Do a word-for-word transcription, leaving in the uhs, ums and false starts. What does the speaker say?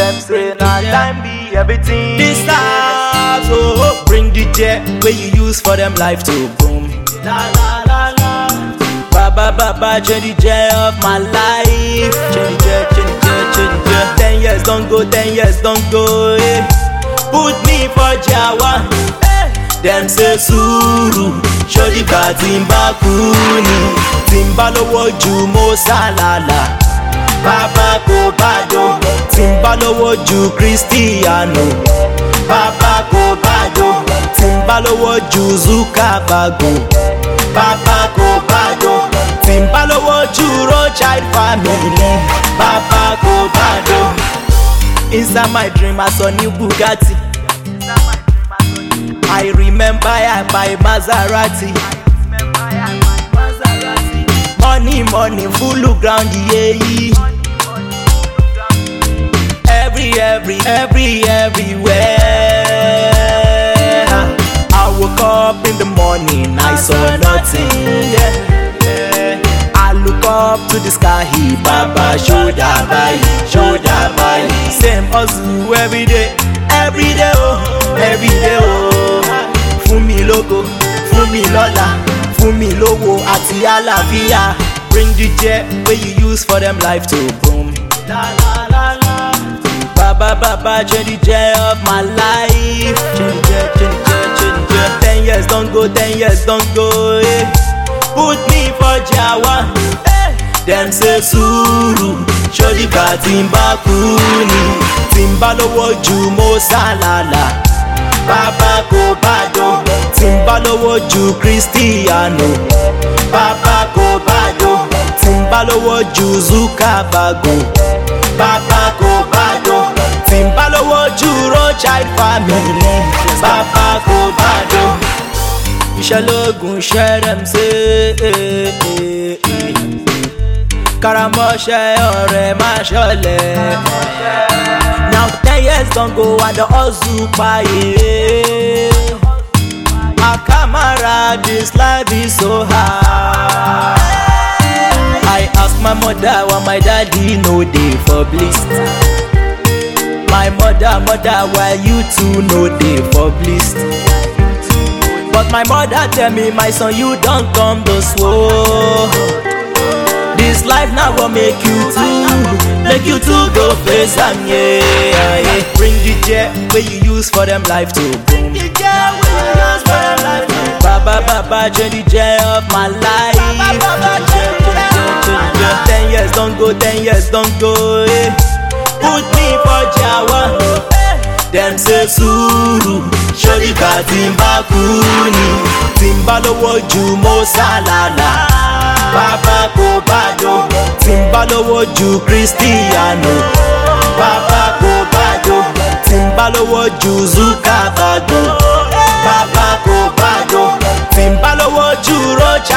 them say na time be everything. This house, oh, bring the jet where you use for them life to boom. La la la la. Baba baba, change the jet of my life. Change the jet, change the jet, change the jet. Ten years don't go, ten years don't go. Eh. Put me for Jawa. Eh. Them say suru, show the car timba kuni. Timba lowo ju mo salala. Baba ko bado, timba lowo ju Cristiano. Baba ko bado, timba lowo ju Zuckerberg. Baba ko bado, timba lowo ju Rothschild family. Baba ko bado. Inside my dream I saw new Bugatti. I remember I buy Maserati. Money, money, full ground, yeah. Every, every, every, everywhere. I woke up in the morning, I saw nothing. Yeah, yeah. I look up to the sky, Baba, shoulder by, shoulder by. Same hustle every day, every day, oh, every day, oh. Fumi logo, Fumi lola, Fumi lowo ati àlàáfíà. Bring the jet where you use for them life to boom. La la la la. Baba baba, change the jet of my life. Change the jet, change the jet, change the jet. Ten years don't go, ten years don't go. Eh. Put me for Jawa. Eh. Them say suru, show the car timba kuni. Timba lowo ju mo salala. Baba ko bado, timba lowo ju Cristiano. Baba ko bado, timba lowo ju Zuckerberg. Baba ko bado, timba lowo ju Rothschild family. Baba ko bado. Ishalogun share them say Karamoshe ore ma shole. Now ten years don't go and the hustle paye. My camera, this life is so hard. I ask my mother why my daddy no dey for bliss. My mother, mother, why you two no dey for bliss? But my mother tell me, my son, you don't come this slow. This life now will make you two, make you two go face and yeah, yeah. Bring the jet where you use for them life to boom. The jet where you use for them life to boom. Baba baba, change the jet of my life. Baba baba, change the jet, change the jet. Ten years don't go, ten years don't go. Eh. Put me for Jawa. Eh. Them say suru, show the car timba kuni. Timba lowo ju mo salala. Baba ko bado, timba lowo ju Cristiano. Baba ko bado, timba lowo ju Zuckerberg. Baba ko bado, timba lowo ju Rothschild.